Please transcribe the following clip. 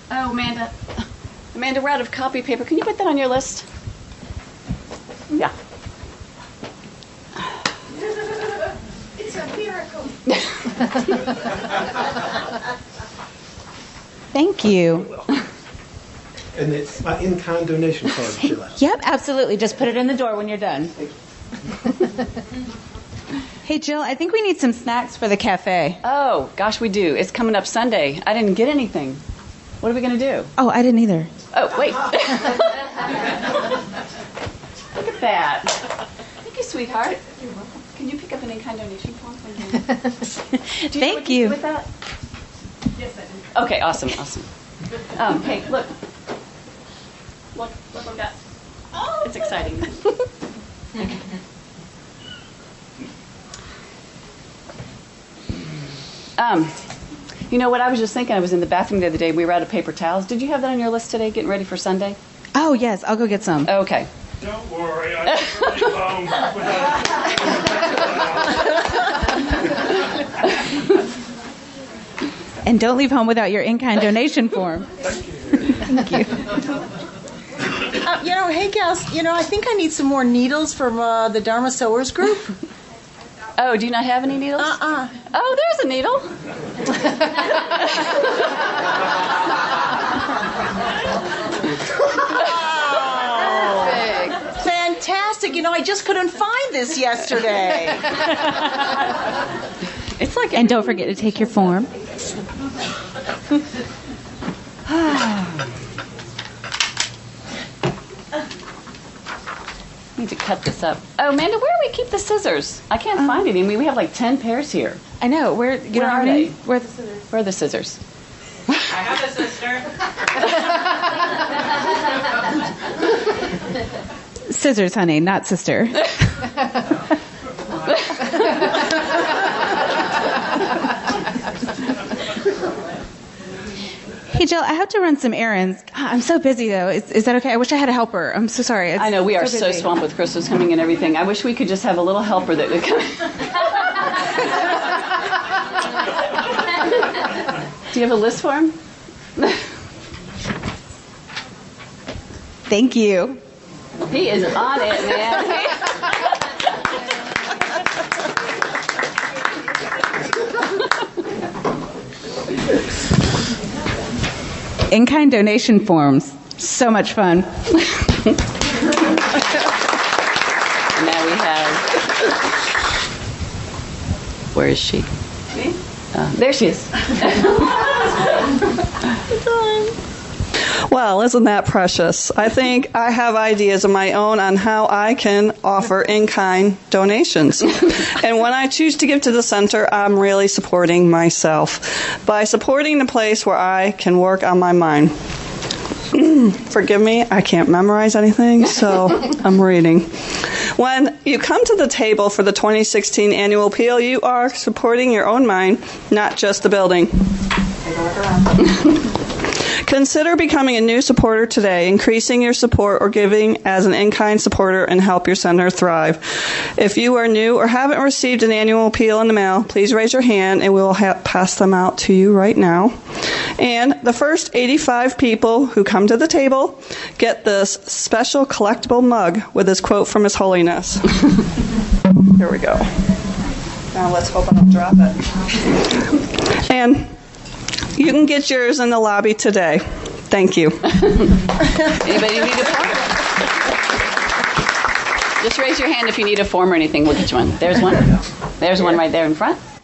Oh, Amanda. Amanda, we're out of copy paper. Can you put that on your list? Yeah. It's a miracle. Thank you. And it's my in-kind donation card, Sheila. Yep, absolutely. Just put it in the door when you're done. Hey, Jill, I think we need some snacks for the cafe. Oh, gosh, we do. It's coming up Sunday. I didn't get anything. What are we going to do? Oh, I didn't either. Oh, wait. Look at that. Thank you, sweetheart. You're welcome. Can you pick up an in-kind donation form? Do you know what to do with that? Yes, I do. Okay, awesome. Hey, look. Look what we got. Oh, it's exciting. You know what I was just thinking? I was in the bathroom the other day. We were out of paper towels. Did you have that on your list today, getting ready for Sunday? Oh, yes. I'll go get some. Okay. Don't worry, I can leave home without. And don't leave home without your in-kind donation form. Thank you. Hey, gals, I think I need some more needles from the Dharma Sewers group. Oh, do you not have any needles? Oh, there's a needle. Perfect. Fantastic. I just couldn't find this yesterday. It's like, and don't forget to take your form. I need to cut this up. Oh, Amanda, where do we keep the scissors? I can't find any. I mean, we have like 10 pairs here. I know. Where are they? Where are the scissors? Where are the scissors? I have a sister. Scissors, honey, not sister. Hey, Jill, I have to run some errands. I'm so busy, though. Is that okay? I wish I had a helper. I'm so sorry. I know. We are so swamped with Christmas coming and everything. I wish we could just have a little helper that would come. Do you have a list for him? Thank you. He is on it, man. In-kind donation forms. So much fun. Now we have... Where is she? There she is. Well, isn't that precious? I think I have ideas of my own on how I can offer in-kind donations. And when I choose to give to the center, I'm really supporting myself by supporting the place where I can work on my mind. Forgive me, I can't memorize anything, so I'm reading. When you come to the table for the 2016 annual appeal, you are supporting your own mind, not just the building. Take a look around. Consider becoming a new supporter today, increasing your support or giving as an in-kind supporter and help your center thrive. If you are new or haven't received an annual appeal in the mail, please raise your hand and we will pass them out to you right now. And the first 85 people who come to the table get this special collectible mug with this quote from His Holiness. Here we go. Now let's hope I don't drop it. And you can get yours in the lobby today. Thank you. Anybody need a form? Just raise your hand if you need a form or anything. We'll get you one. There's one. There's one right there in front.